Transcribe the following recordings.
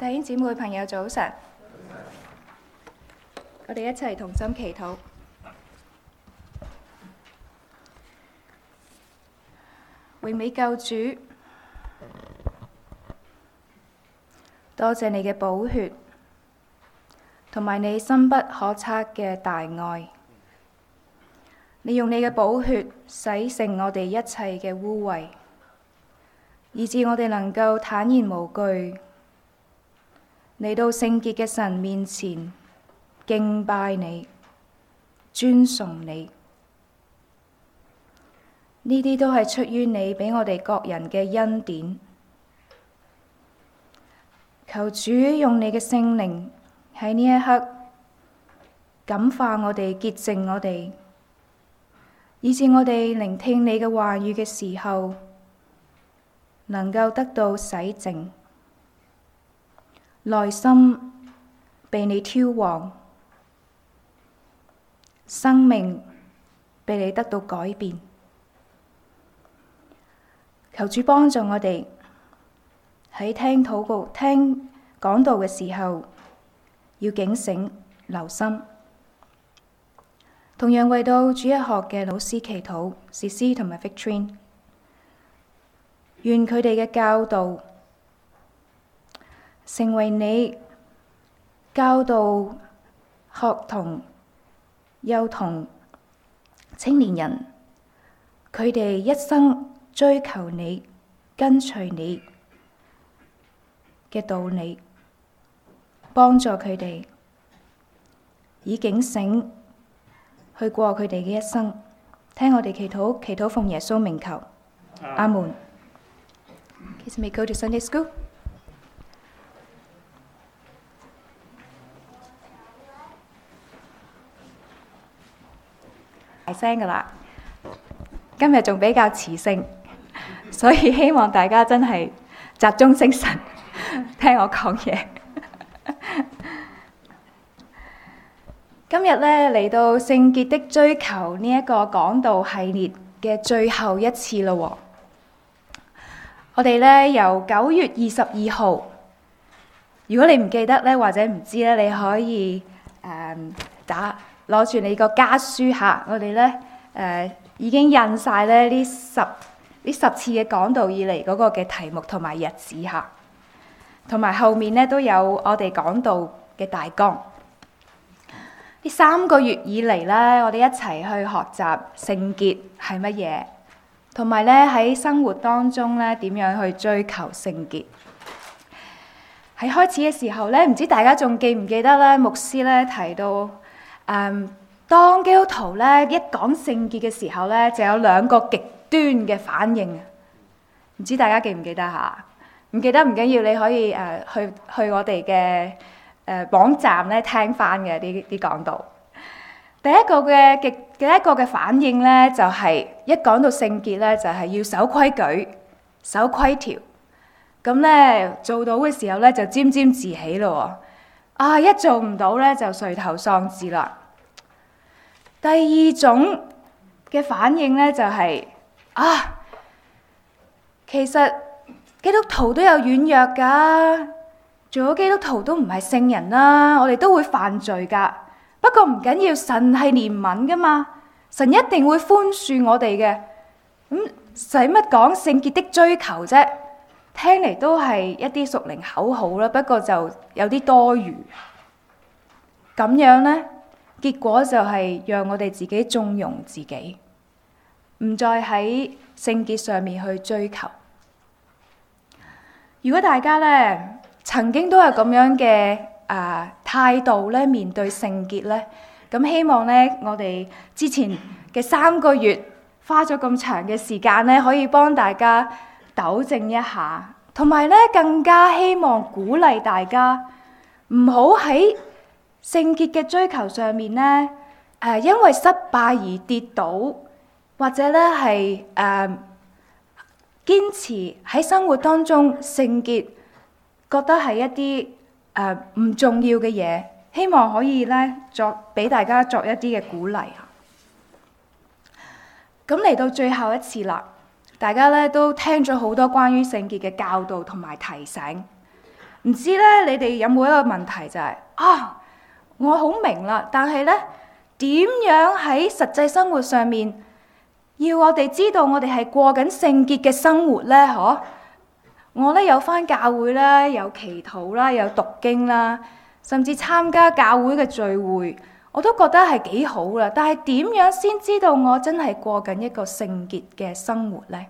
弟兄姊妹朋友早晨，我哋一齊同心祈禱。榮美救主，多謝你嘅寶血，同埋你深不可測嘅大愛。你用你嘅寶血洗淨我哋一切嘅污穢，以致我哋能夠坦然無懼嚟到聖潔嘅神面前敬拜你、尊崇你。呢啲都係出於你俾我哋各人嘅恩典。求主用你嘅聖靈喺呢一刻感化我哋、潔淨我哋，以致我哋聆聽你嘅話語嘅時候，能夠得到洗淨，內心被你挑旺，生命被你得到改變。求主幫助我哋喺聽禱告、聽講道嘅時候，要警醒留心。同樣為到主日學嘅老師祈禱，士師同埋 Victorine， 願佢哋嘅教導成為你教導學童、幼童、青年人，佢哋一生追求你、跟隨你嘅道理，幫助佢哋以警醒去過佢哋嘅一生。聽我哋祈禱，祈禱奉耶穌名求，阿門。Kids may go to Sunday school。大聲㗎喇，今日仲比較磁性，所以希望大家真係集中精神聽我講嘢。今日呢，嚟到聖潔的追求呢一個講道系列嘅最後一次咯。我哋呢，由9月22號，如果你唔記得呢，或者唔知呢，你可以攞住你個家書嚇，我哋呢，已經印晒咧呢十次嘅講道以嚟嗰個嘅題目同埋日子嚇，同埋後面呢都有我哋講道嘅大綱。呢3個月以嚟呢，我哋一齊去學習聖潔係乜嘢，同埋呢喺生活當中呢點樣去追求聖潔。喺開始嘅時候呢，唔知大家仲記唔記得呢？牧師呢提到，當基督徒呢一講聖潔嘅時候呢，就有2個極端嘅反應。唔知大家記唔記得嚇？唔記得唔緊要，你可以去我哋嘅網站咧聽翻嘅啲講道。第一個嘅反應咧，就係一講到聖潔咧，就係要守規矩、守規條。咁咧做到嘅時候咧，就沾沾自喜咯。一做唔到咧，就垂頭喪志啦。第二種嘅反應咧，就係其實基督徒都有軟弱㗎。做咗基督徒都唔係聖人啦，我哋都會犯罪㗎。不過唔緊要，神係憐憫㗎嘛，神一定會寬恕我哋嘅。咁使乜講聖潔的追求啫？聽嚟都係一啲屬靈口號啦，不過就有啲多餘。咁樣呢，結果就係讓我哋自己縱容自己，唔再喺聖潔上面去追求。如果大家呢，曾經都係咁樣嘅態度咧，面對聖潔咧，咁希望咧，我哋之前嘅3個月花咗咁長嘅時間咧，可以幫大家糾正一下，同埋咧更加希望鼓勵大家唔好喺聖潔嘅追求上面咧，因為失敗而跌倒，或者咧係堅持喺生活當中聖潔，覺得係一啲唔重要嘅嘢，希望可以咧俾大家作一啲嘅鼓勵。咁嚟到最後一次啦，大家咧都聽咗好多關於聖潔嘅教導同埋提醒。 唔知咧，你哋有冇一個問題就係我好明啦，但係咧點樣喺實際生活上面要我哋知道我哋係過緊聖潔嘅生活咧？我咧有返教會啦，有祈禱啦，有讀經啦，甚至參加教會嘅聚會，我都覺得係幾好啦。但係點樣先知道我真係過緊一個聖潔嘅生活咧？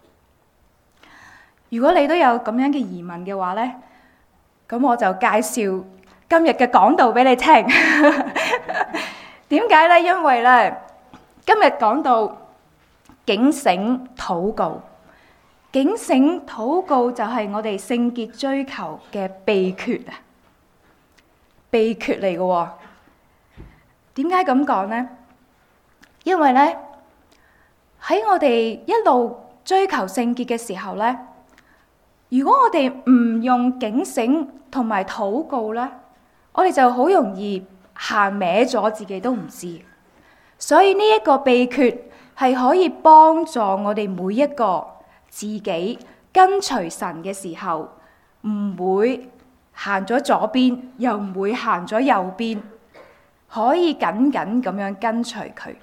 如果你都有咁樣嘅疑問嘅話咧，咁我就介紹今日嘅講道俾你聽。點解咧？因為咧今日講到警醒禱告。警醒禱告就係我哋聖潔追求嘅秘訣啊！秘訣嚟嘅。點解咁講呢？因為咧喺我哋一路追求聖潔嘅時候咧，如果我哋唔用警醒同埋禱告咧，我哋就好容易行歪咗，自己都唔知。所以呢一個秘訣係可以幫助我哋每一個自己跟隨神嘅時候，唔會行咗左邊，又唔會行咗右邊，可以緊緊咁樣跟隨佢。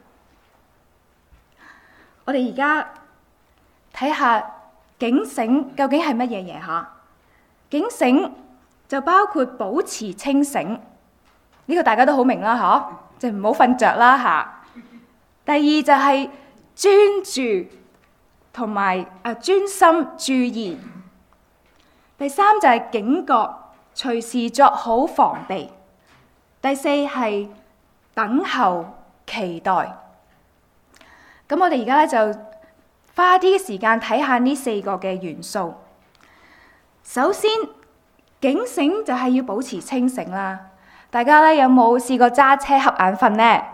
我哋而家睇下警醒究竟係乜嘢嘢吓？警醒就包括保持清醒，呢個大家都好明啦，嗬，即係唔好瞓着啦吓。第二就係專注同埋專心注意。第三就係警覺，隨時作好防備。第四係等候期待。咁我哋而家咧就花啲時間睇下呢四個嘅元素。首先，警醒就係要保持清醒啦。大家咧有冇試過揸車瞌眼瞓呢？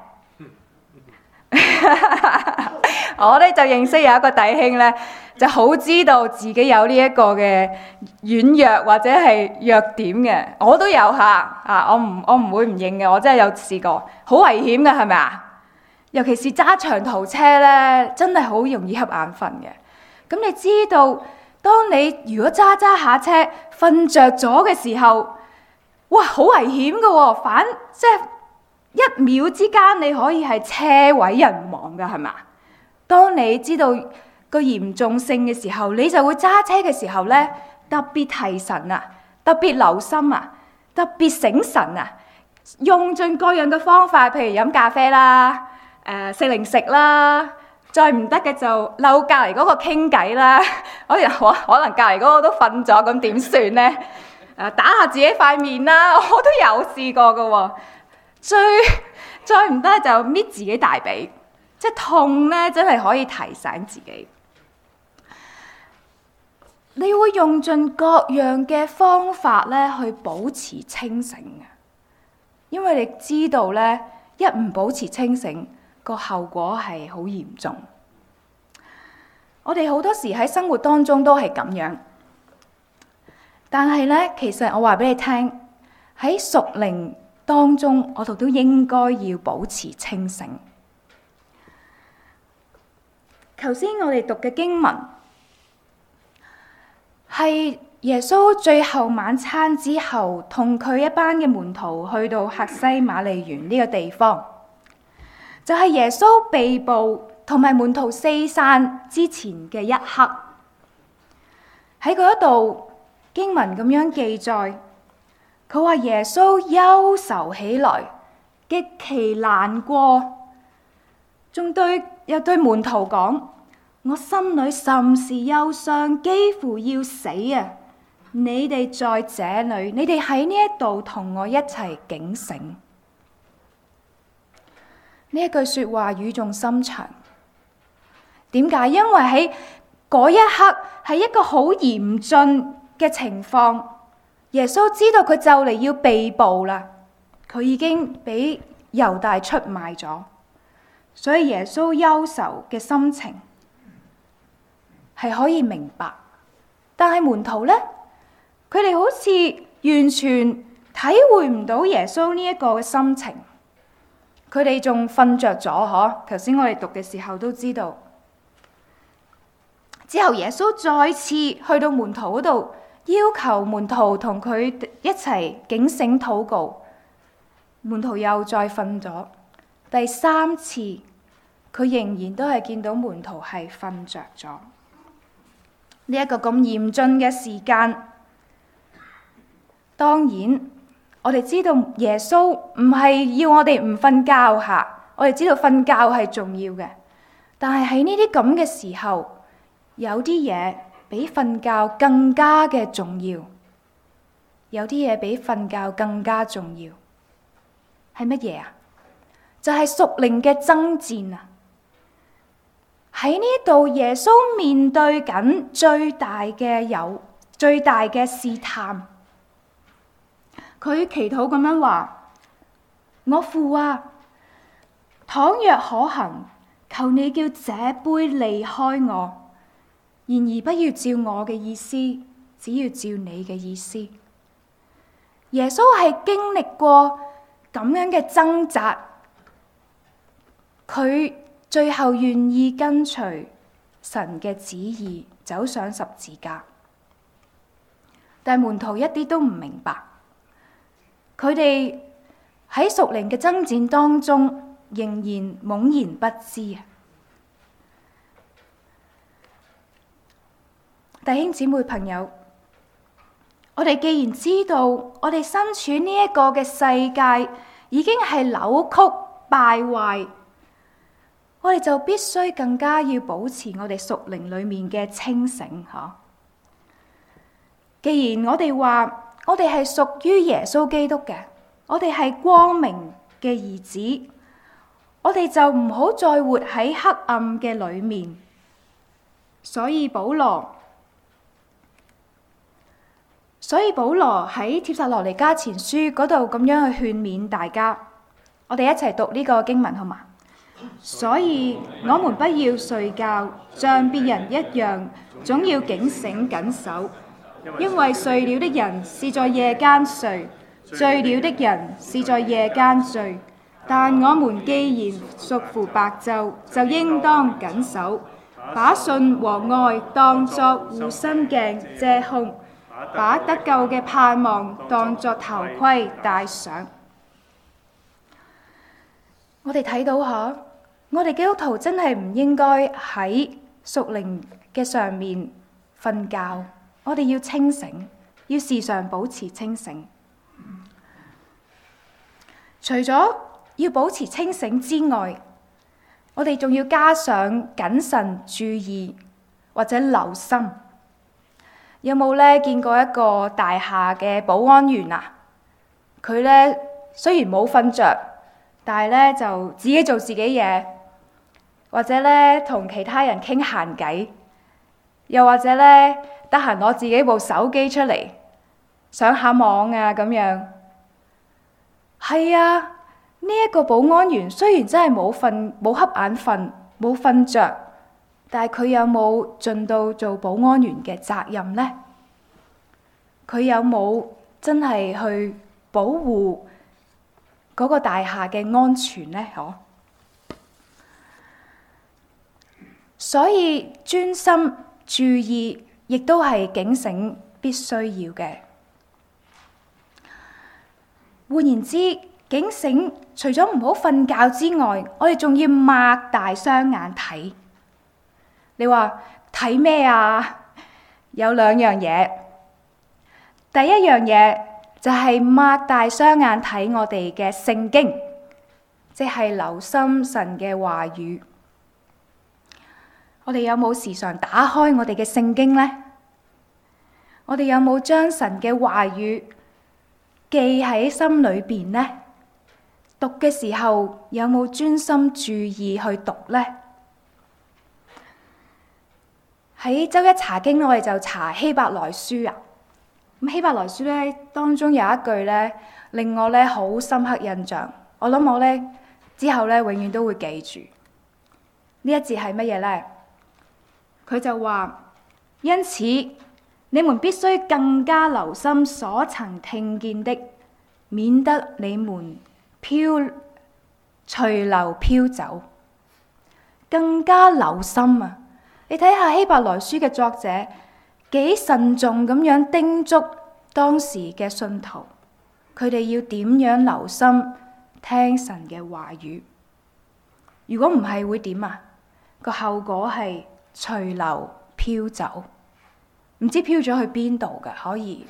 我咧就認識有一個弟兄咧，就好知道自己有呢一個嘅軟弱或者係弱點嘅。我都有吓，我唔會唔認嘅，我真係有試過，好危險嘅，係咪啊？尤其是揸長途車咧，真係好容易瞌眼瞓嘅。咁你知道，當你如果揸下車瞓着咗嘅時候，哇，好危險㗎喎！即係一秒之間你可以係車毀人亡㗎，係嘛？當你知道個嚴重性嘅時候，你就會揸車嘅時候咧，特別提神啊，特別留心啊，特別醒神啊，用盡各樣嘅方法，譬如飲咖啡啦，食零食啦，再唔得嘅就嬲隔離嗰個傾偈啦。可能隔離嗰個都瞓咗，咁點算咧？打下自己塊面啦，我都有試過㗎喎。再唔得就搣自己大髀，即係痛咧，真係可以提醒自己。你會用盡各樣嘅方法咧去保持清醒嘅，因為你知道咧，一唔保持清醒，個後果係好嚴重。我哋好多時喺生活當中都係咁樣，但係咧，其實我話俾你聽，喺屬靈當中，我哋都應該要保持清醒。頭先我哋讀嘅經文係耶穌最後晚餐之後，同佢一班嘅門徒去到客西馬尼園呢個地方，就係耶穌被捕同埋門徒四散之前嘅一刻。喺嗰度經文咁樣記載，佢話耶穌憂愁起來，極其難過，仲又對門徒講：我心裏甚是憂傷，幾乎要死啊！你哋在這裏，你哋喺呢一度同我一齊警醒。呢一句說話語重心長。點解？因為喺嗰一刻係一個好嚴峻嘅情況。耶穌知道佢就嚟要被捕啦，佢已經俾猶大出賣咗，所以耶穌憂愁嘅心情係可以明白。但係門徒呢，佢哋好似完全體會唔到耶穌呢一個嘅心情，佢哋仲瞓着咗。頭先我哋讀嘅時候都知道。之後耶穌再次去到門徒嗰度， 要求門徒同佢一齊警醒禱告。門徒又再瞓咗。第3次，佢仍然都係見到門徒係瞓着咗。呢一個咁嚴峻嘅時間，當然我哋知道耶穌唔係要我哋唔瞓覺吓，我哋知道瞓覺係重要嘅。但係喺呢啲咁嘅時候，有啲嘢比瞓覺更加嘅重要，有啲嘢比瞓覺更加重要，係乜嘢啊？就係屬靈嘅爭戰啊！喺呢度，耶穌面對緊最大嘅試探。佢祈禱咁樣話：我父啊，倘若可行，求你叫這杯離開我，然而不要照我嘅意思，只要照你嘅意思。耶穌係經歷過咁樣嘅掙扎，佢最後願意跟隨神嘅旨意，走上十字架。但門徒一啲都唔明白，佢哋喺屬靈嘅爭戰當中，仍然懵然不知啊！弟兄姊妹朋友，我哋既然知道我哋身處呢一個嘅世界已經係扭曲敗壞，我哋就必須更加要保持我哋屬靈裏面嘅清醒。既然我哋話我哋係屬於耶穌基督嘅，我哋係光明嘅兒子，我哋就唔好再活喺黑暗嘅裏面。所以保羅喺帖撒羅尼迦前書嗰度咁樣去勸勉大家，我哋一齊讀呢個經文好嗎？所以我們不要睡覺，像別人一樣，總要警醒緊守。因為睡了的人是在夜間睡，醉了的人是在夜間醉。但我們既然屬乎白晝，就應當緊守，把信和愛當作護心鏡遮胸，把得救嘅盼望當作頭盔戴上。我哋睇到下，我哋基督徒真係唔應該喺屬靈嘅上面瞓覺，我哋要清醒，要時常保持清醒。除咗要保持清醒之外，我哋仲要加上謹慎注意或者留心。有冇咧見過一個大廈嘅保安員啊？佢咧雖然冇瞓着，但係咧就自己做自己嘢，或者咧同其他人傾閒偈，又或者咧得閒攞自己部手機出嚟上下網啊咁樣。係啊，呢一個保安員雖然真係冇瞌眼瞓，冇瞓着，但係佢有冇盡到做保安員嘅責任呢？佢有冇真係去保護嗰個大廈嘅安全呢？所以專心注意，亦都係警醒必須要嘅。換言之，警醒除咗唔好瞓覺之外，我哋仲要擘大雙眼睇。你話睇咩啊？有2樣嘢。第一樣嘢就係擘大雙眼睇我哋嘅聖經，即係留心神嘅話語。我哋有冇時常打開我哋嘅聖經呢？我哋有冇將神嘅話語記喺心裏邊呢？讀嘅時候有冇專心注意去讀呢？喺周一查經，我哋就查希伯來書啊。咁希伯來書咧當中有一句咧令我咧好深刻印象，我諗我咧之後咧永遠都會記住。呢一節係乜嘢咧？佢就話：因此你們必須更加留心所曾聽見的，免得你們隨流飄走。更加留心啊！你睇下希伯來書嘅作者幾慎重咁樣叮囑當時嘅信徒，佢哋要點樣留心聽神嘅話語。如果唔係會點啊？個後果係隨流飄走，唔知飄咗去邊度㗎。可以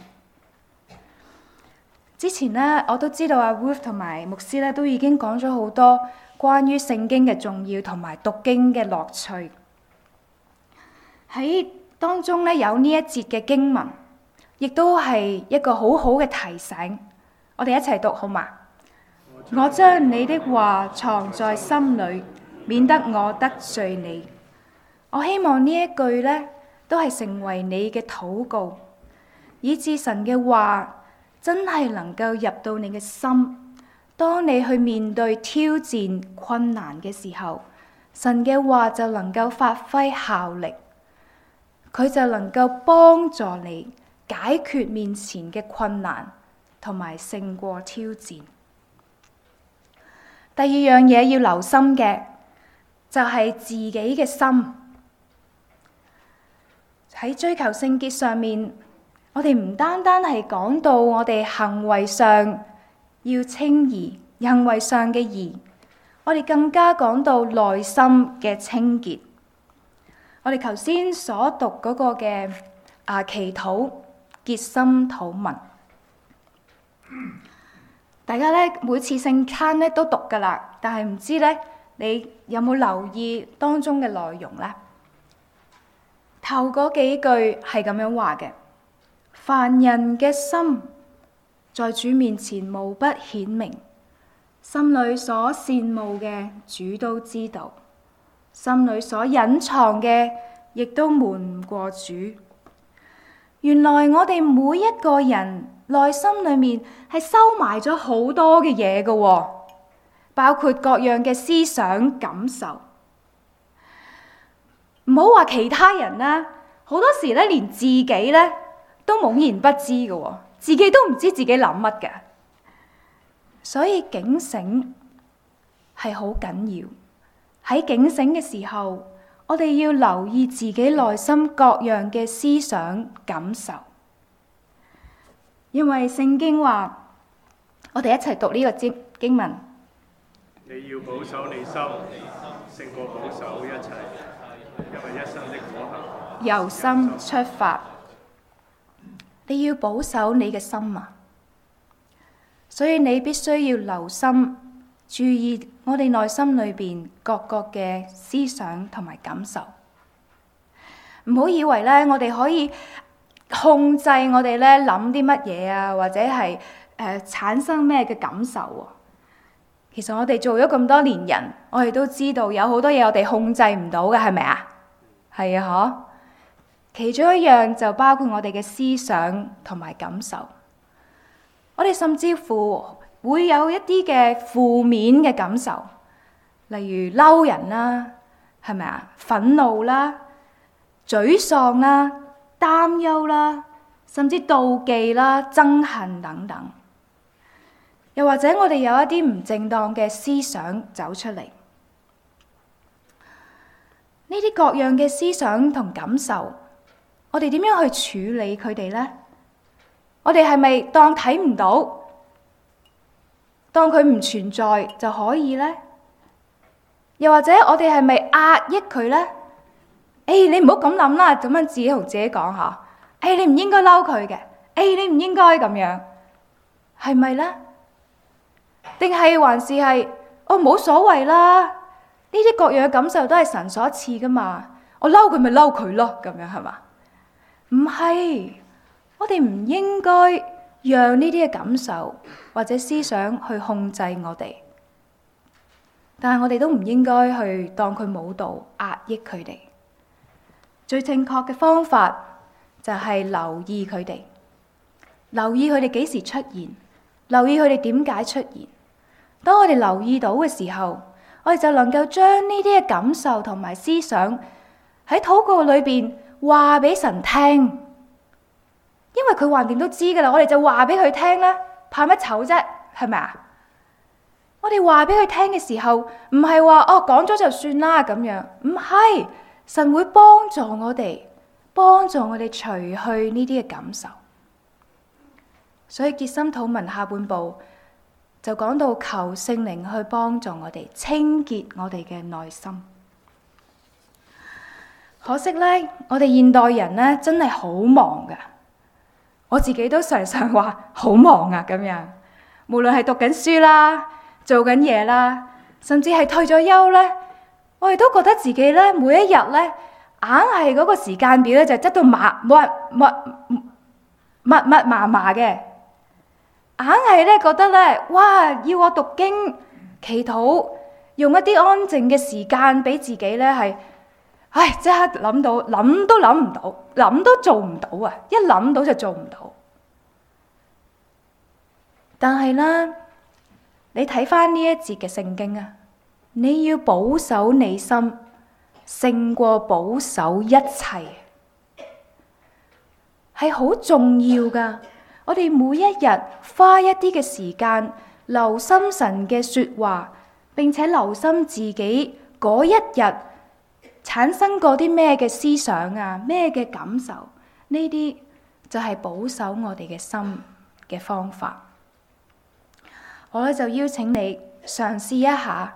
之前呢，我都知道阿 Ruth 同埋牧師咧都已經講咗好多關於聖經嘅重要同埋讀經嘅樂趣。喺當中咧有呢一節嘅經文，亦都係一個好好嘅提醒。我哋一齊讀好嗎？我將你的話藏在心裏，免得我得罪你。我希望呢一句呢，都係成為你嘅禱告，以致神嘅話真係能夠入到你嘅心。當你去面對挑戰困難嘅時候，神嘅話就能夠發揮效力，佢就能夠幫助你解決面前嘅困難，同埋勝過挑戰。第二樣嘢要留心嘅就係自己嘅心。喺追求聖潔上面，我哋唔單單係講到我哋行為上要稱義，行為上嘅義，我哋更加講到內心嘅清潔。我哋頭先所讀嗰個嘅祈禱潔心禱文，大家咧每次聖餐咧都讀噶啦，但係唔知咧你有冇留意當中嘅內容呢？頭嗰幾句係咁樣話嘅：凡人嘅心在主面前無不顯明，心裏所羨慕嘅主都知道，心裏所隱藏嘅亦都瞞唔過主。原來我哋每一個人內心裏面係收埋咗好多嘅嘢㗎，包括各樣嘅思想感受。唔好話其他人啦，好多時咧連自己咧都懵然不知㗎，自己都唔知自己諗乜嘅。所以警醒係好緊要。喺警醒嘅時候，我哋要留意自己內心各樣嘅思想感受，因為聖經話，我哋一齊讀呢個經文。 你要保守你心，勝過保守一切，因為一生的果效由心出發。你要保守你嘅心啊，所以你必須要留心注意我哋內心裏邊各個嘅思想同埋感受。唔好以為咧，我哋可以控制我哋咧諗啲乜嘢啊，或者係產生咩嘅感受啊。其實我哋做咗咁多年人，我哋都知道有好多嘢我哋控制唔到嘅，係咪啊？係啊，嗬。其中一樣就包括我哋嘅思想同埋感受。我哋甚至乎會有一啲嘅負面嘅感受，例如嬲人啦，係咪啊？憤怒啦、沮喪啦、擔憂啦，甚至妒忌啦、憎恨等等。又或者我哋有一啲唔正當嘅思想走出嚟，呢啲各樣嘅思想同感受，我哋點樣去處理佢哋呢？我哋係咪當睇唔到，當佢唔存在就可以呢？又或者我哋係咪壓抑佢呢？你唔好咁諗啦，咁樣自己同自己講下。你唔應該嬲佢嘅，你唔應該咁樣，係咪呢？定係還是係冇所謂啦？呢啲各樣嘅感受都係神所賜噶嘛，我嬲佢咪嬲佢咯，咁樣係嘛？唔係，我哋唔應該讓呢啲嘅感受或者思想去控制我哋，但係我哋都唔應該去當佢冇到壓抑佢哋。最正確嘅方法就係留意佢哋，留意佢哋幾時出現，留意佢哋點解出現。當我哋留意到嘅時候，我哋就能夠將呢啲嘅感受同埋思想喺禱告裏邊話俾神聽，因為佢橫掂都知噶啦，我哋就話俾佢聽啦，怕乜醜啫？係咪啊？我哋話俾佢聽嘅時候，唔係話講咗就算啦咁樣，唔係，神會幫助我哋， 幫助我哋除去呢啲嘅感受。所以結心禱文下半部就講到求聖靈去幫助我哋清潔我哋嘅內心。可惜呢，我哋現代人呢真係好忙噶，我自己都常常話好忙啊咁樣。無論係讀緊書啦、做緊嘢啦，甚至係退咗休呢，我哋都覺得自己呢每一日呢，硬係嗰個時間表呢就執到密麻嘅。硬係咧覺得咧，哇！要我讀經、祈禱，用一啲安靜嘅時間俾自己咧，係，即刻諗到，諗都諗唔到，諗都做唔到啊！一諗到就做唔到。但係咧，你睇翻呢一節嘅聖經啊，你要保守你心，勝過保守一切，係好重要噶。我哋每一日花一啲嘅時間，留心神嘅說話，並且留心自己嗰一日產生過啲咩嘅思想啊，咩嘅感受，呢啲就係保守我哋嘅心嘅方法。我咧就邀請你嘗試一下，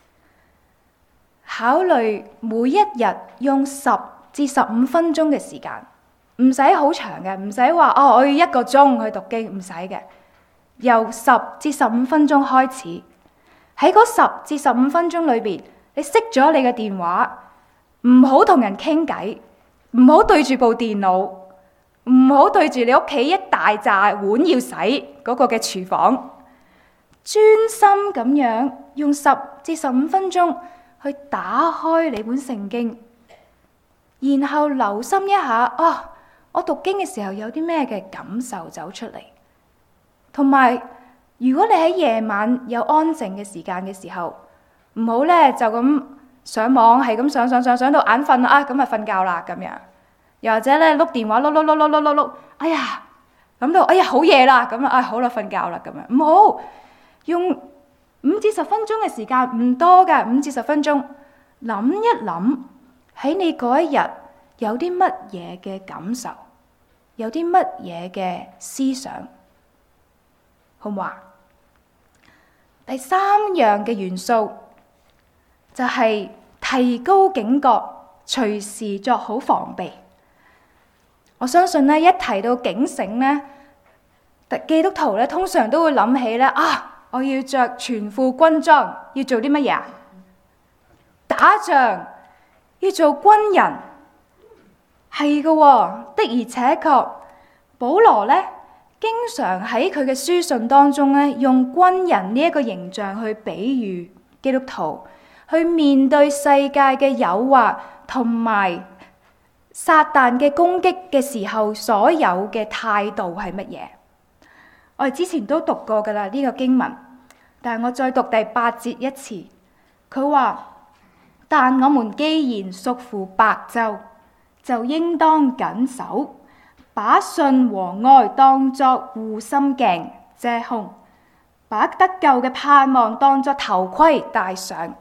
考慮每一日用10至15分鐘嘅時間。唔使好長嘅，唔使話我要1個鐘去讀經，唔使嘅。由10至15分鐘開始，喺嗰10至15分鐘裏邊，你熄咗你嘅電話，唔好同人傾偈，唔好對住部電腦，唔好對住你屋企一大紮碗要洗嗰個嘅廚房，專心咁樣用10至15分鐘去打開你本聖經，然後留心一下我讀經嘅時候有啲咩嘅感受走出嚟，同埋如果你喺夜晚有安靜嘅時間嘅時候，唔好咧就咁上網係咁上到眼瞓啦，咁啊瞓覺啦咁樣，又或者咧碌電話碌，諗到好夜啦，咁好啦瞓覺啦咁樣，唔好用5至10分鐘嘅時間，唔多噶，5至10分鐘，諗一諗喺你嗰一日有啲乜嘢嘅感受，有啲乜嘢嘅思想，好唔好啊？第3樣嘅元素就係提高警覺，隨時作好防備。我相信咧，一提到警醒咧，基督徒咧通常都會諗起咧我要着全副軍裝，要做啲乜嘢啊？打仗，要做軍人。係嘅，的而且確，保羅咧經常喺佢嘅書信當中咧，用軍人呢一個形象去比喻基督徒去面對世界嘅誘惑同埋撒旦嘅攻擊嘅時候，所有嘅態度係乜嘢？我哋之前都讀過噶啦呢個經文，但係我再讀第8節一次，佢話：但我們既然屬乎白晝，就應當謹守，把信和愛當作護心鏡遮胸，把得救嘅盼望當作頭盔戴上。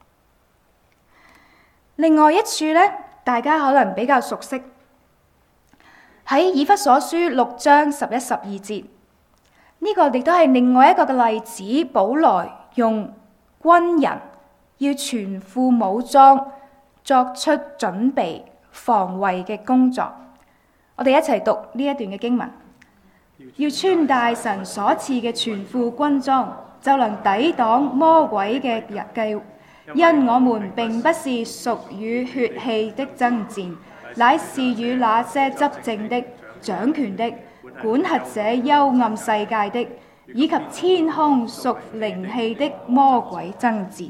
另外一處呢，大家可能比較熟悉，喺以弗所書6章11、12節，呢個亦都係另外一個嘅例子。保羅用軍人要全副武裝，作出準備防衛嘅工作。我哋一齊讀呢一段嘅經文，要穿戴神所賜嘅全副軍裝，就能抵擋魔鬼嘅計。因我們並不是屬於血氣的爭戰，乃是與那些執政的、掌權的、管轄這幽暗世界的，以及天空屬靈氣的魔鬼爭戰。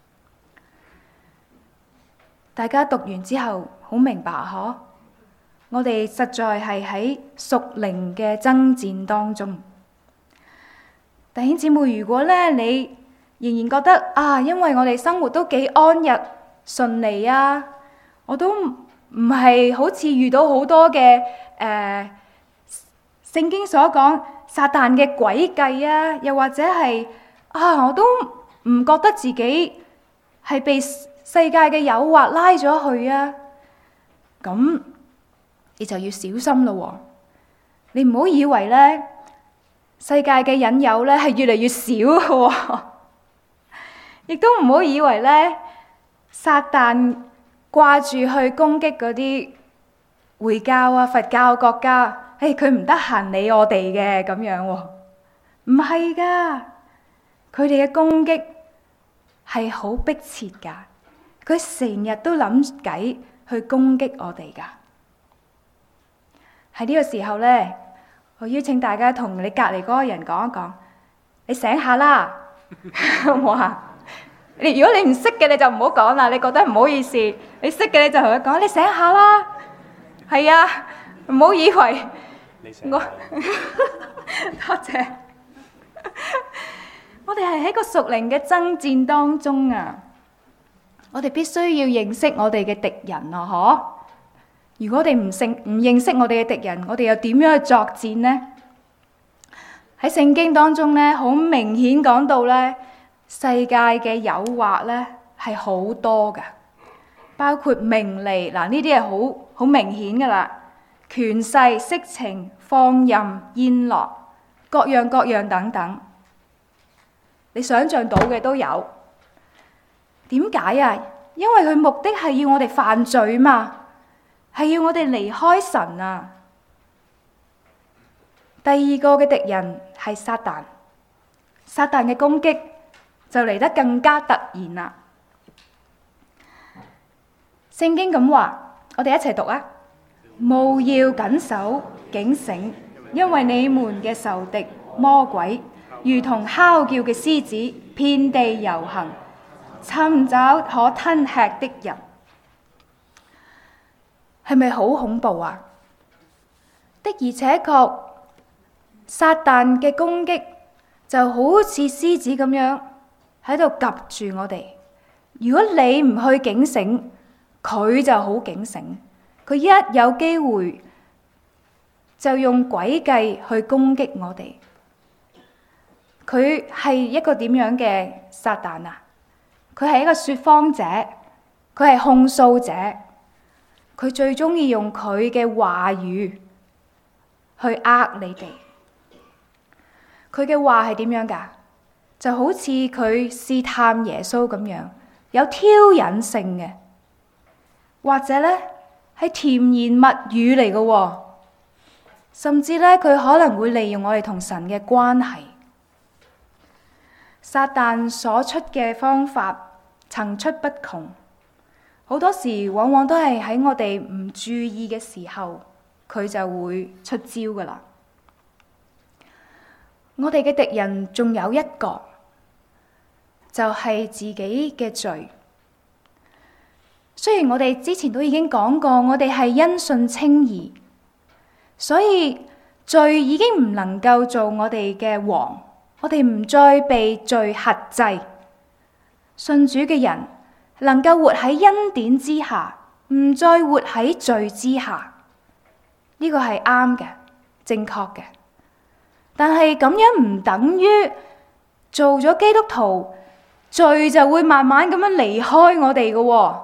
大家讀完之後好明白嗬？我哋實在係喺屬靈嘅爭戰當中。弟兄姊妹，如果咧你仍然覺得因為我哋生活都幾安逸順利啊，我都唔係好似遇到好多嘅聖經所講撒旦嘅詭計啊，又或者係我都唔覺得自己係被世界嘅誘惑拉咗去啊。咁你就要小心咯。你唔好以為咧世界嘅引誘咧係越嚟越少嘅，亦都唔好以為咧撒旦掛住去攻擊嗰啲回教啊、佛教國家，佢唔得閒理我哋嘅咁樣喎。唔係噶，佢哋嘅攻擊係好迫切噶，佢成日都諗計去攻擊我哋噶。喺呢個時候咧，我邀請大家同你隔離嗰個人講一講，你醒下啦！哇！如果你唔識嘅你就唔好講啦，你覺得唔好意思，你識嘅你就同佢講，你醒下啦！係啊，唔好以為我多謝。我哋係喺個屬靈嘅爭戰當中啊！我哋必須要認識我哋嘅敵人啊！嗬！如果我哋唔認識我哋嘅敵人，我哋又點樣去作戰呢？喺聖經當中咧，好明顯講到咧，世界嘅誘惑咧係好多噶，包括名利嗱，呢啲係好明顯噶啦，權勢、色情、放任、宴樂，各樣等等，你想象到嘅都有。點解啊？因為佢目的係要我哋犯罪嘛。係要我哋離開神啊！第二個嘅敵人係撒旦，撒旦嘅攻擊就嚟得更加突然啦。聖經咁話，我哋一齊讀啊！務要謹守警醒，因為你們嘅仇敵魔鬼，如同哮叫嘅獅子，遍地遊行，尋找可吞吃的人。係咪好恐怖啊？的而且確，撒旦嘅攻擊就好似獅子咁樣喺度夾住我哋。如果你唔去警醒，佢就好警醒。佢一有機會就用詭計去攻擊我哋。佢係一個點樣嘅撒旦啊？佢係一個說謊者，佢係控訴者。佢最中意用佢嘅話語去呃你哋。佢嘅話係點樣㗎？就好似佢試探耶穌咁樣，有挑釁性嘅，或者咧係甜言蜜語嚟嘅喎，甚至咧佢可能會利用我哋同神嘅關係。撒旦所出嘅方法層出不窮。好多時往往都係喺我哋唔注意嘅時候，佢就會出招噶啦。我哋嘅敵人仲有一個，就係自己嘅罪。雖然我哋之前都已經講過，我哋係因信稱義，所以罪已經唔能夠做我哋嘅王，我哋唔再被罪轄制。信主嘅人能夠活喺恩典之下，唔再活喺罪之下，呢個係啱嘅，正確嘅。但係咁樣唔等於做咗基督徒，罪就會慢慢咁樣離開我哋嘅喎。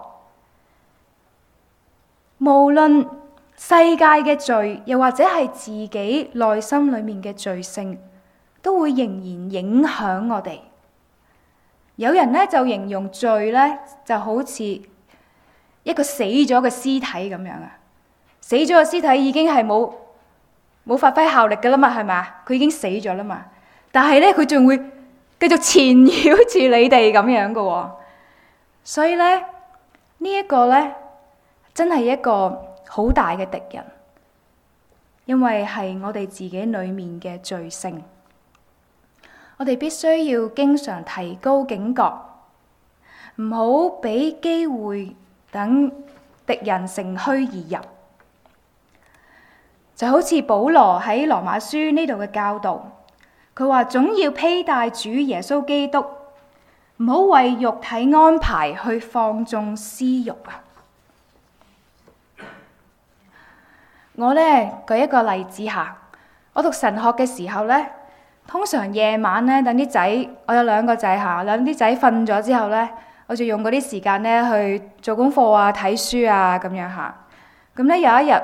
無論世界嘅罪，又或者係自己內心裏面嘅罪性，都會仍然影響我哋。有人咧就形容罪咧就好似一個死咗嘅屍體咁樣啊！死咗嘅屍體已經係冇發揮效力噶啦嘛，係咪？佢已經死咗啦嘛，但係咧佢仲會繼續纏繞住你哋咁樣噶喎。所以咧呢一個咧真係一個好大嘅敵人，因為係我哋自己裏面嘅罪性。我哋必須要經常提高警覺，唔好俾機會等敵人乘虛而入。就好似保羅喺羅馬書呢度嘅教導，佢話總要披戴主耶穌基督，唔好為肉體安排去放縱私慾啊！我咧舉一個例子下，我讀神學嘅時候咧，通常夜晚咧，等啲仔，我有兩個仔下，等啲仔瞓咗之後咧，我就用嗰啲時間咧去做功課啊、睇書啊咁樣下。咁咧有一日，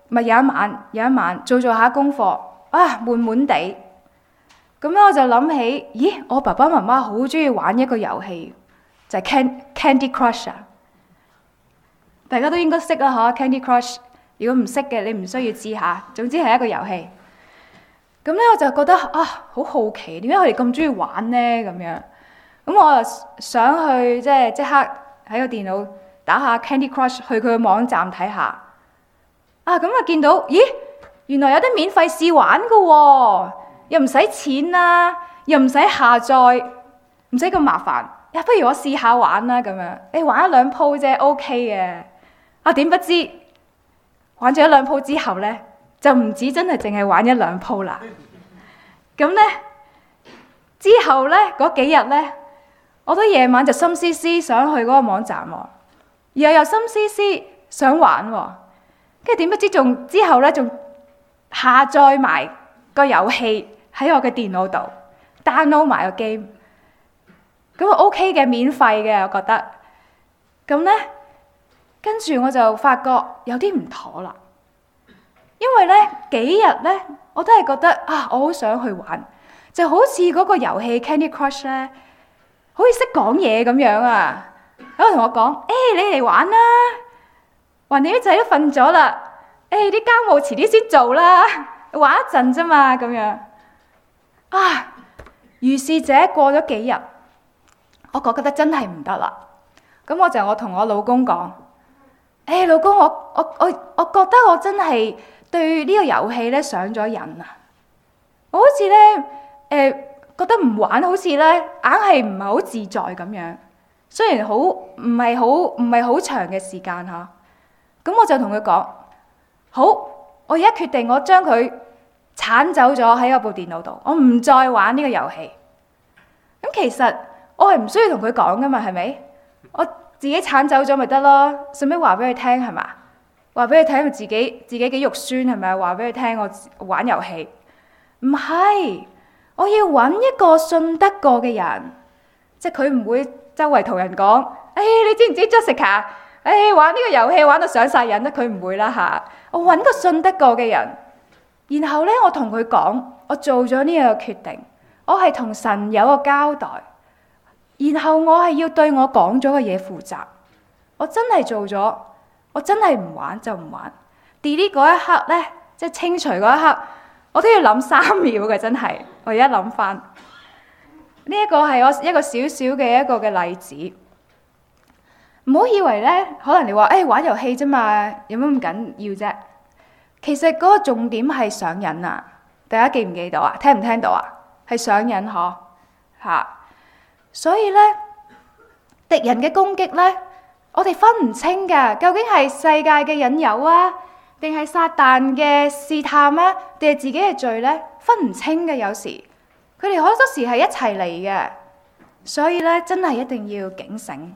咪有一晚做下功課啊，悶悶地。咁樣我就諗起，咦，我爸爸媽媽好中意玩一個遊戲，就係 Candy Crush 啊！大家都應該識啦嚇 Candy Crush。如果唔識嘅，你唔需要知下。總之係一個遊戲。咁咧我就覺得啊，好好奇，點解佢哋咁中意玩呢？咁樣，咁我就想去即刻喺個電腦打下 Candy Crush，去佢個網站睇下。啊，咁啊見到，咦，原來有啲免費試玩㗎喎，又唔使錢啦，又唔使下載，唔使咁麻煩。不如我試下玩啦咁樣。玩一兩鋪啫 ，OK 嘅。啊，點不知玩咗一兩鋪之後呢，就唔止真係淨係玩一兩鋪啦。咁呢，之後呢，嗰幾日呢，我都夜晚就心思思想去嗰個網站喎，又心思思想玩喎。跟住點不知之後呢，仲下載埋個遊戲喺我嘅電腦度 ，download 埋個 game。咁啊 OK 嘅，免費嘅，我覺得。咁呢，跟住我就發覺有啲唔妥啦。因為呢幾日呢，我都係覺得啊，我好想去玩，就好似嗰個遊戲 Candy Crush 呢，好似識講嘢咁樣啊！喺度同我講，你嚟玩啦，橫掂啲仔都瞓咗啦，啲家務遲啲先做啦，玩一陣啫嘛，咁樣啊。如是者過咗幾日，我覺得真係唔得啦。咁我同我老公講，老公，我覺得我真係對呢個遊戲咧上咗癮啊！我好似咧覺得唔玩好似咧硬係唔係好自在咁樣。雖然唔係好長嘅時間嚇。咁我就同佢講，好，我而家決定我將佢剷走咗喺我部電腦度，我唔再玩呢個遊戲。咁其實我係唔需要同佢講噶嘛，係咪？我自己剷走咗咪得咯，使咩話俾佢聽係嘛？話俾佢聽，自己幾肉酸係咪？話俾佢聽我玩遊戲，唔係，我要揾一個信得過嘅人，即係佢唔會周圍同人講，你知唔知 Jessica？玩呢個遊戲玩到上晒癮啦，佢唔會啦嚇。我揾個信得過嘅人，然後呢，我同佢講，我做咗呢個決定，我係同神有個交代，然後我係要對我講咗嘅嘢負責。我真係做咗，我真係唔玩就唔玩。delete 嗰一刻呢，即係清除嗰一刻，我都要諗3秒嘅，真係。我而家諗翻，呢一個係我一個小小嘅一個嘅例子。唔好以為呢，可能你話玩遊戲啫嘛，有乜咁緊要啫？其實嗰個重點係上癮啊！大家記唔記到啊？聽唔聽到啊？係上癮嗬嚇。所以呢，敵人嘅攻擊呢，我哋分唔清㗎，究竟係世界嘅引誘啊，定係撒旦嘅試探啊，定係自己嘅罪呢？分唔清嘅，有時佢哋好多時係一齊嚟嘅。所以呢，真係一定要警醒。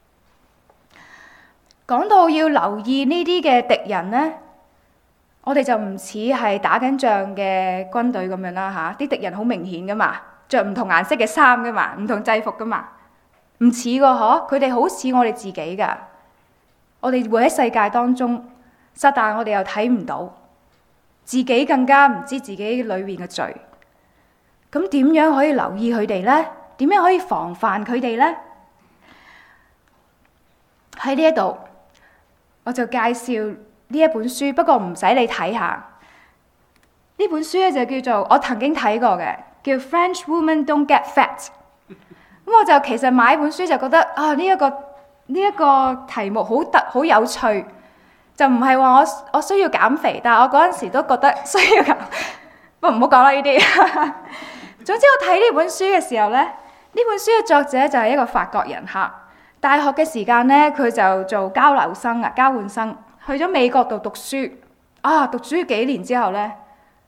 講到要留意呢啲嘅敵人呢，我哋就唔似係打緊仗嘅軍隊咁樣啦嚇，啲敵人好明顯噶嘛，着唔同顏色嘅衫噶嘛，唔同制服噶嘛，唔似個嗬，佢哋好似我哋自己噶，我哋活喺世界當中，撒旦我哋又睇唔到，自己更加唔知自己裏面嘅罪，咁點樣可以留意佢哋呢？點樣可以防範佢哋呢？喺呢一度。我就介紹呢一本書，不過唔使你睇下。呢本書咧就叫做我曾經睇過嘅，叫 French Women Don't Get Fat。咁我就其實買本書就覺得啊，呢一個題目好有趣，就唔係話我需要減肥，但係我嗰陣時都覺得需要減。不過唔好講啦呢啲。總之我睇呢本書嘅時候咧，呢本書嘅作者就係一個法國人嚇。大學嘅時間呢，佢就做交換生，去咗美國度讀書。啊，讀書幾年之後呢，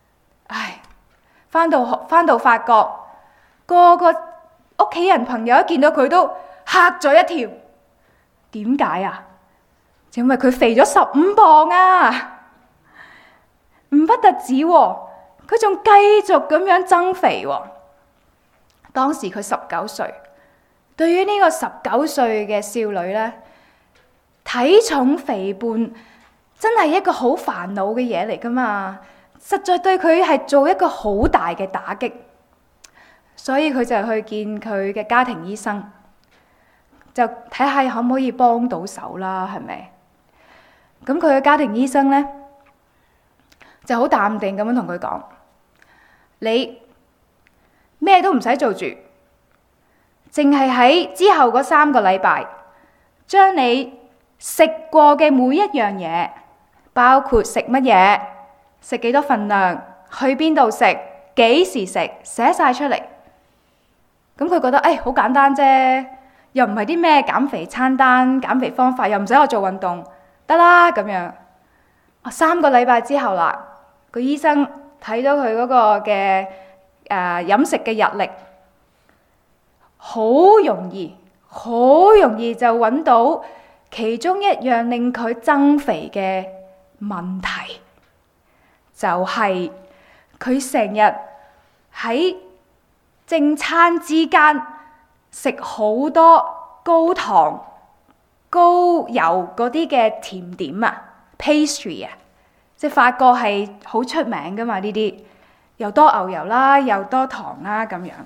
翻到法國，個屋企人朋友一見到佢都嚇咗一跳。點解啊？因為佢肥咗15磅啊！唔不特止喎，佢仲繼續咁樣增肥喎。當時佢19歲。對於呢個19歲嘅少女呢，體重肥胖真係一個好煩惱嘅嘢嚟噶嘛，實在對佢係做一個好大嘅打擊，所以佢就去見佢嘅家庭醫生，就睇下可唔可以幫到手啦，係咪？咁佢嘅家庭醫生呢，就好淡定咁樣同佢講：你咩都唔使做住，淨係喺之後嗰3個禮拜，將你食過嘅每一樣嘢，包括食乜嘢、食幾多份量、去邊度食、幾時食，寫晒出嚟。咁佢覺得好簡單啫，又唔係啲咩減肥餐單、減肥方法，又唔使我做運動，得啦咁樣。3個禮拜之後啦，個醫生睇到佢嗰個嘅飲食嘅日曆，好容易就揾到其中一樣令佢增肥嘅問題，就係佢成日喺正餐之間食好多高糖高油嗰啲嘅甜點啊 pastry 啊，即係法國係好出名噶嘛，呢啲又多牛油啦，又多糖啦咁樣。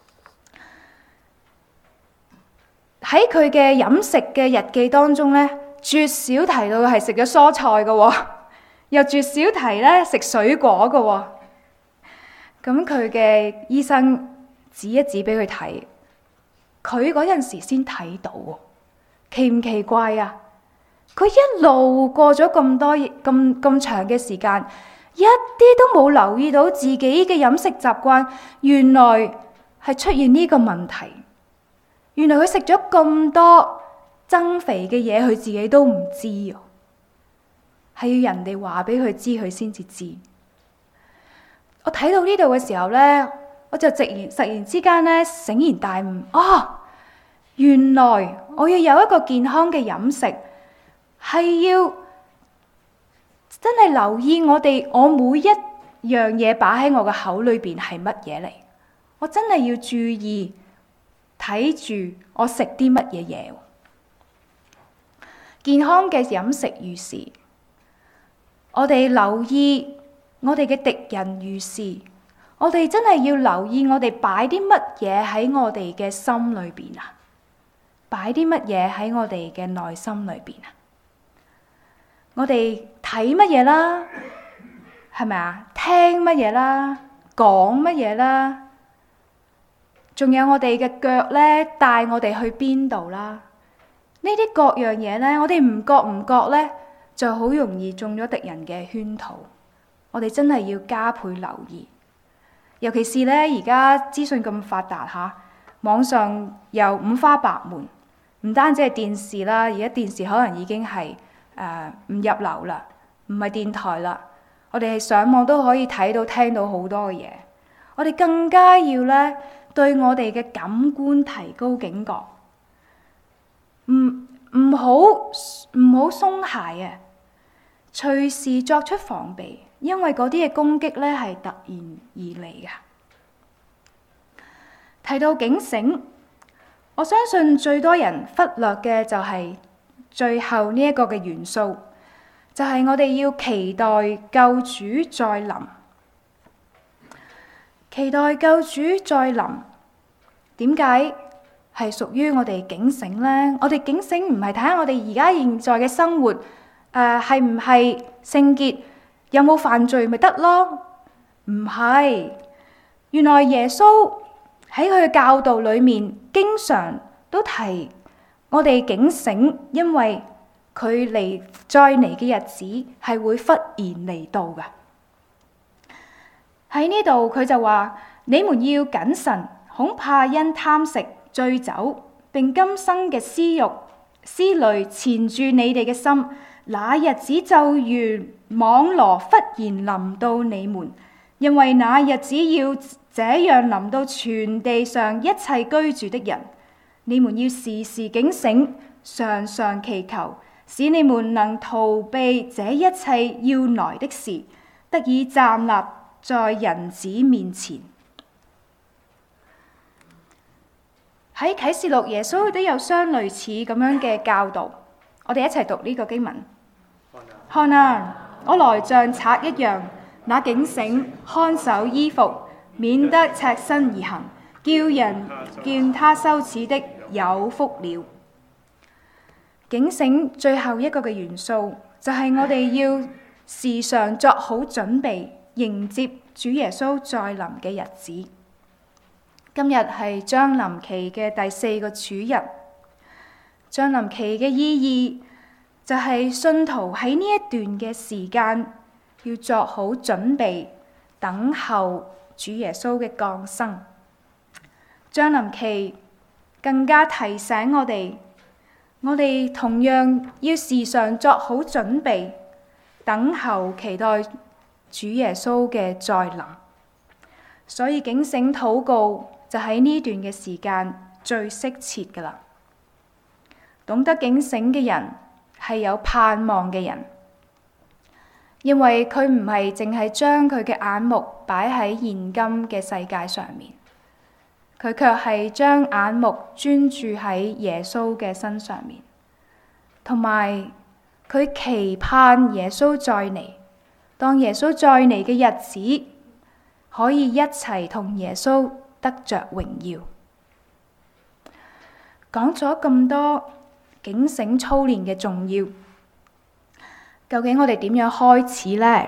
喺佢嘅飲食嘅日記當中呢，絕少提到係食咗蔬菜嘅喎，又絕少提咧食水果嘅喎。咁佢嘅醫生指一指俾佢睇，佢嗰陣時先睇到喎，奇唔奇怪啊？佢一路過咗咁長嘅時間，一啲都冇留意到自己嘅飲食習慣，原來係出現呢個問題。原來佢食咗咁多增肥嘅嘢，佢自己都唔知喎，係要人哋話俾佢知，佢先至知。我睇到呢度嘅時候呢，我就突然之間呢醒然大悟，原來我要有一個健康嘅飲食，係要真係留意我每一樣嘢擺喺我嘅口裏邊係乜嘢嚟，我真係要注意。睇住我食啲乜嘢嘢，健康嘅飲食如是，我哋留意我哋嘅敵人如是，我哋真係要留意我哋擺啲乜嘢喺我哋嘅心裏邊啊，擺啲乜嘢喺我哋嘅內心裏邊啊，我哋睇乜嘢啦，係咪啊？聽乜嘢啦，講乜嘢啦？仲有我哋嘅腳咧，帶我哋去邊度啦？呢啲各樣嘢咧，我哋唔覺咧，就好容易中咗敵人嘅圈套。我哋真係要加倍留意，尤其是咧而家資訊咁發達嚇，網上又五花八門，唔單止係電視啦，而家電視可能已經係唔入流啦，唔係電台啦。我哋係上網都可以睇到、聽到好多嘅嘢。我哋更加要咧，對我哋嘅感官提高警覺，唔好鬆懈啊！隨時作出防備，因為嗰啲嘅攻擊咧係突然而嚟嘅。提到警醒，我相信最多人忽略嘅就係最後呢一個嘅元素，就係我哋要期待救主再臨。期待救主再臨，點解係屬於我哋警醒呢？我哋警醒唔係睇下我哋而家現在嘅生活，係唔係聖潔，有冇犯罪咪得咯？唔係，原來耶穌喺佢嘅教導裏面，經常都提我哋警醒，因為佢再嚟嘅日子係會忽然嚟到嘅。喺呢度佢就話：你們要謹慎，恐怕因貪食、醉酒，並今生嘅私欲、思慮纏住你哋嘅心，那日子就如網羅忽然臨到你們，因為那日子要這樣臨到全地上一切居住的人。你們要時時警醒，常常祈求，使你們能逃避這一切要來的事，得以站立在人子面前。喺啟示錄，耶穌都有相類似咁樣嘅教導。我哋一齊讀呢個經文。 看啊，我來像賊一樣，那警醒看守衣服，免得赤身而行，叫人見他羞恥的有福了。警醒最後一個嘅元素就係我哋要時常作好準備，迎接主耶穌再臨嘅日子。今日係將臨期嘅第4個主日，將臨期嘅意義就係信徒喺呢一段嘅時間要作好準備，等候主耶穌嘅降生。將臨期更加提醒我哋同樣要時常作好準備，等候期待主耶穌嘅再臨。所以警醒禱告就喺呢段嘅時間最適切㗎喇。懂得警醒嘅人係有盼望嘅人，因為佢唔係淨係將佢嘅眼目擺喺現今嘅世界上面，佢卻係將眼目專注喺耶穌嘅身上面，同埋佢期盼耶穌再嚟。當耶穌再嚟嘅日子，可以一齊同耶穌得着榮耀。講咗咁多警醒操練嘅重要，究竟我哋點樣開始呢？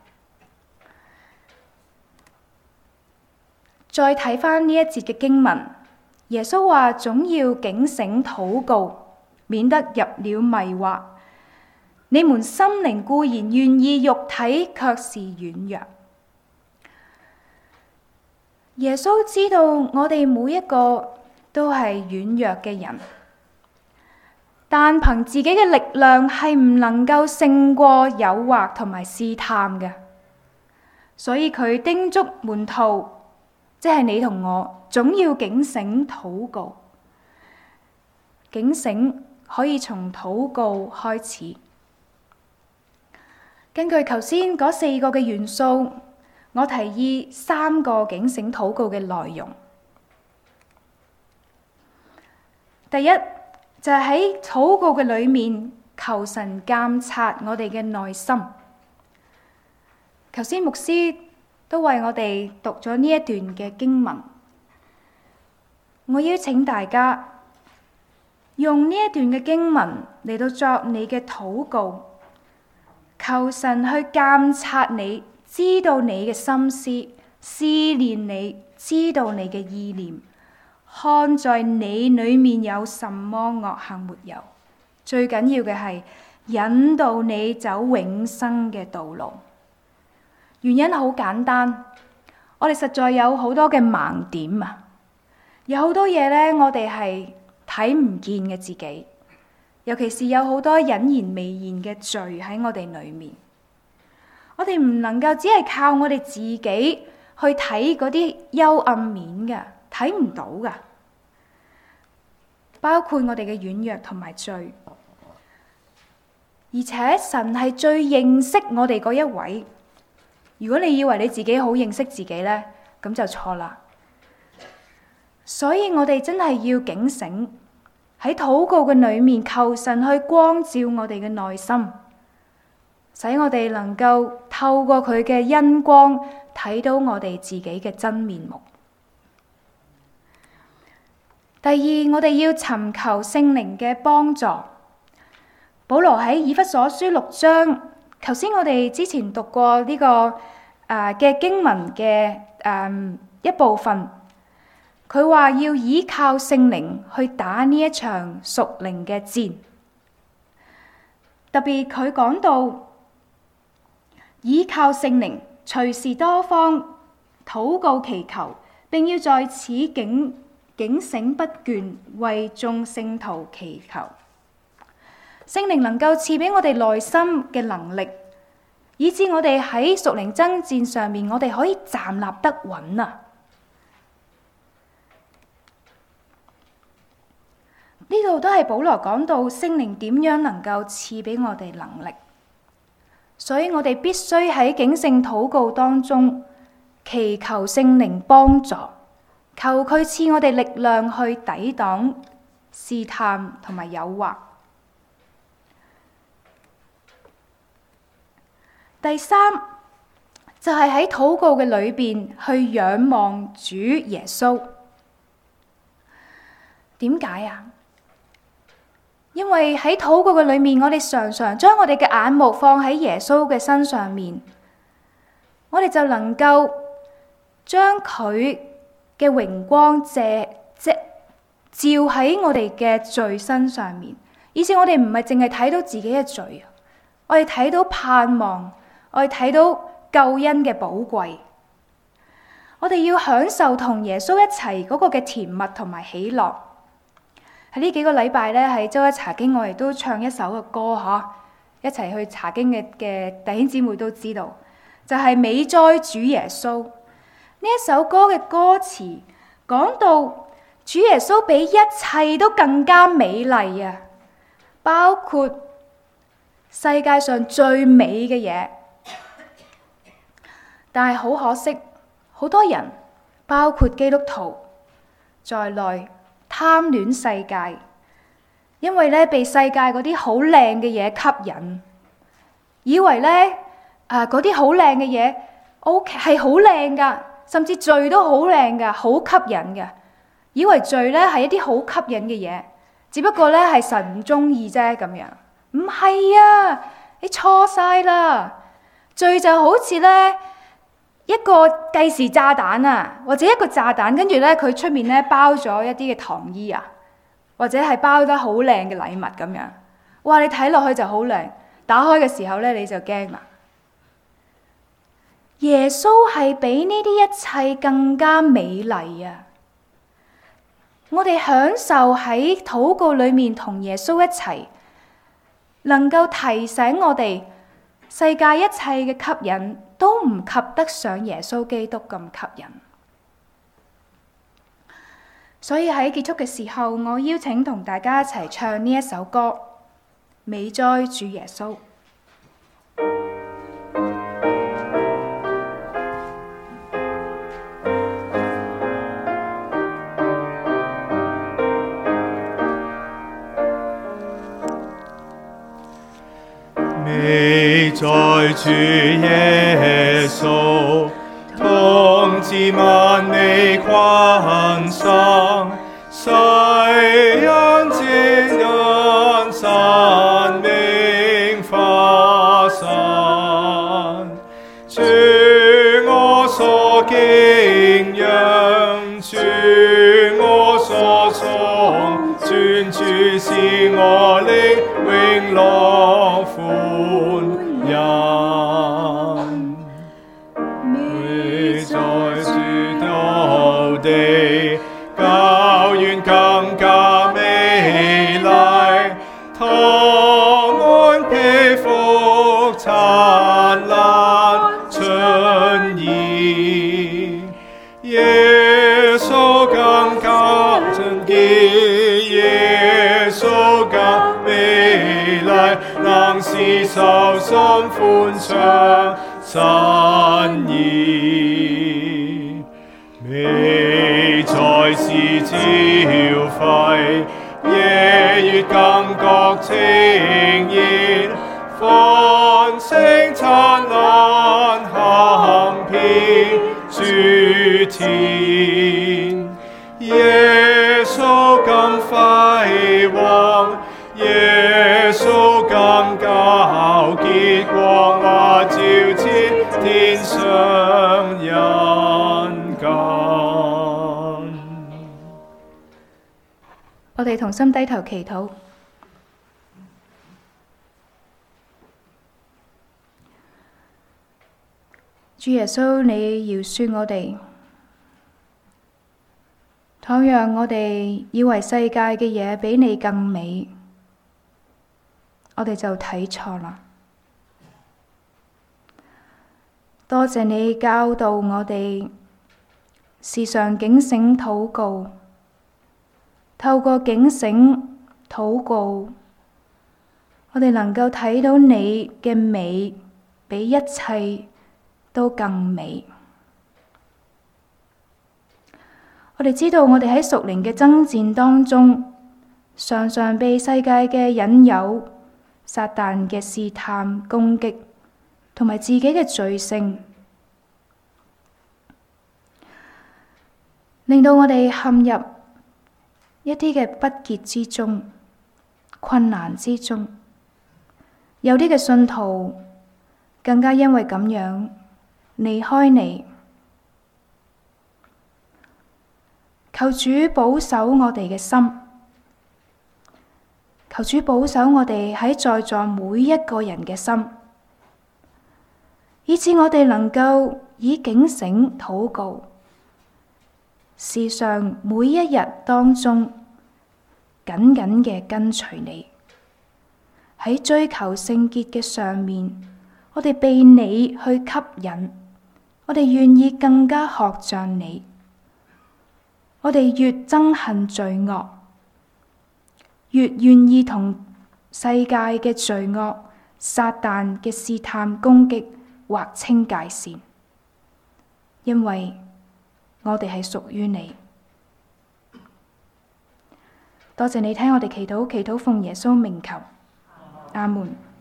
再睇返呢一節嘅經文，耶穌話總要警醒禱告，免得入了迷惑。你們心靈固然願意，肉體卻是軟弱。耶穌知道我哋每一個都係軟弱嘅人，但憑自己嘅力量係唔能夠勝過誘惑同埋試探嘅，所以佢叮囑門徒，即係你同我，總要警醒禱告。警醒可以從禱告開始。根據頭先嗰4個嘅元素，我提議3個警醒禱告嘅內容。第一就係喺禱告嘅裏面，求神監察我哋嘅內心。頭先牧師都為我哋讀咗呢一段嘅經文，我邀請大家用呢一段嘅經文嚟到作你嘅禱告，求神去監察你，知道你嘅心思，試煉你，知道你嘅意念，看在你裏面有什麼惡行沒有。最緊要嘅係引導你走永生嘅道路。原因好簡單，我哋實在有好多嘅盲點啊，有好多嘢呢，我哋係睇唔見嘅自己，尤其是有好多隱然未現嘅罪喺我哋裏面。我哋唔能夠只係靠我哋自己去睇嗰啲幽暗面嘅，睇唔到噶。包括我哋嘅軟弱同埋罪，而且神係最認識我哋嗰一位。如果你以為你自己好認識自己呢，咁就錯啦。所以我哋真係要警醒，喺禱告嘅裏面求神去光照我哋嘅內心，使我哋能夠透過佢嘅恩光睇到我哋自己嘅真面目。第二，我哋要尋求聖靈嘅幫助。保羅喺以弗所書6章，頭先我哋之前讀過呢個嘅經文嘅一部分，佢話要依靠聖靈去打呢一場屬靈嘅戰。特別佢講到依靠聖靈，隨時多方禱告祈求，並要在此警醒不倦，為眾聖徒祈求。聖靈能夠賜俾我哋內心嘅能力，以致我哋喺屬靈爭戰上面，我哋可以站立得穩啊！呢度都係保羅講到聖靈點樣能夠賜俾我哋能力，所以我哋必須喺警醒禱告當中祈求聖靈幫助，求佢賜我哋力量去抵擋試探同埋誘惑。 第三就係喺禱告嘅裏邊去仰望主耶穌。點解啊？因為喺禱告嘅裏面，我哋常常將我哋嘅眼目放喺耶穌嘅身上面，我哋就能夠將佢嘅榮光照喺我哋嘅罪身上面，以致我哋唔係淨係睇到自己嘅罪，我哋睇到盼望，我哋睇到救恩嘅寶貴。我哋要享受同耶穌一齊嗰個嘅甜蜜同埋喜樂。喺呢幾個禮拜咧，喺周一查經，我哋都唱一首嘅歌，一齊去查經嘅弟兄姊妹都知道，就係美哉主耶穌。呢一首歌嘅歌詞講到主耶穌比一切都更加美麗啊，包括世界上最美嘅嘢。但係好可惜，好多人包括基督徒在內貪戀世界，因為咧被世界嗰啲好靚嘅嘢吸引，以為咧嗰啲好靚嘅嘢 OK 係好靚噶，甚至罪都好靚噶，好吸引嘅，以為罪咧係一啲好吸引嘅嘢，只不過咧係神唔中意啫咁樣。唔係啊，你錯晒啦！罪就好似咧一個計時炸彈啊，或者一個炸彈，跟住咧佢出面咧包咗一啲嘅糖衣啊，或者係包得好靚嘅禮物咁樣。哇！你睇落去就好靚，打開嘅時候咧你就驚啦。耶穌係比呢啲一切更加美麗啊！我哋享受喺禱告裏面同耶穌一齊，能夠提醒我哋世界一切嘅吸引都唔及得上耶穌基督咁吸引。所以喺結束嘅時候，我邀請同大家一齊唱呢一首歌《美哉主耶穌》。 美哉主耶穌，統治萬美群生，世人之間神明化身。主我所敬仰，主我所從，尊主是我靈永樂歡欣。美哉主道地，較遠更加美麗，塗滿披覆燦爛春意。耶穌更加純潔，耶穌更美麗，能使受心歡暢神意。美哉是朝暉，夜月更覺呈現，繁星燦爛行遍諸天。耶穌更輝煌，耶穌更皎潔，光華照徹天上人間。 我哋同心低頭祈禱。主耶穌，你饒恕我哋。倘若我哋以為世界嘅嘢比你更美，我哋就睇錯啦。多謝你教導我哋時常警醒禱告，透過警醒禱告，我哋能夠睇到你嘅美比一切都更美。我哋知道我哋喺屬靈嘅爭戰當中，常常被世界嘅引誘、撒旦嘅試探攻擊，同同埋自己嘅罪性，令到我哋陷入一啲嘅不潔之中、困難之中。有啲嘅信徒更加因為咁樣離開你。求主保守我哋嘅心，求主保守我哋喺在座每一個人嘅心，以致我哋能夠以警醒禱告，時常每一日當中緊緊嘅跟隨你。喺追求聖潔嘅上面，我哋被你去吸引，我哋願意更加學像你。我哋越憎恨罪惡，越願意同世界嘅罪惡、撒旦嘅試探攻擊劃清界線，因為我哋係屬於你。多謝你聽我哋祈禱，祈禱奉耶穌名求，阿門。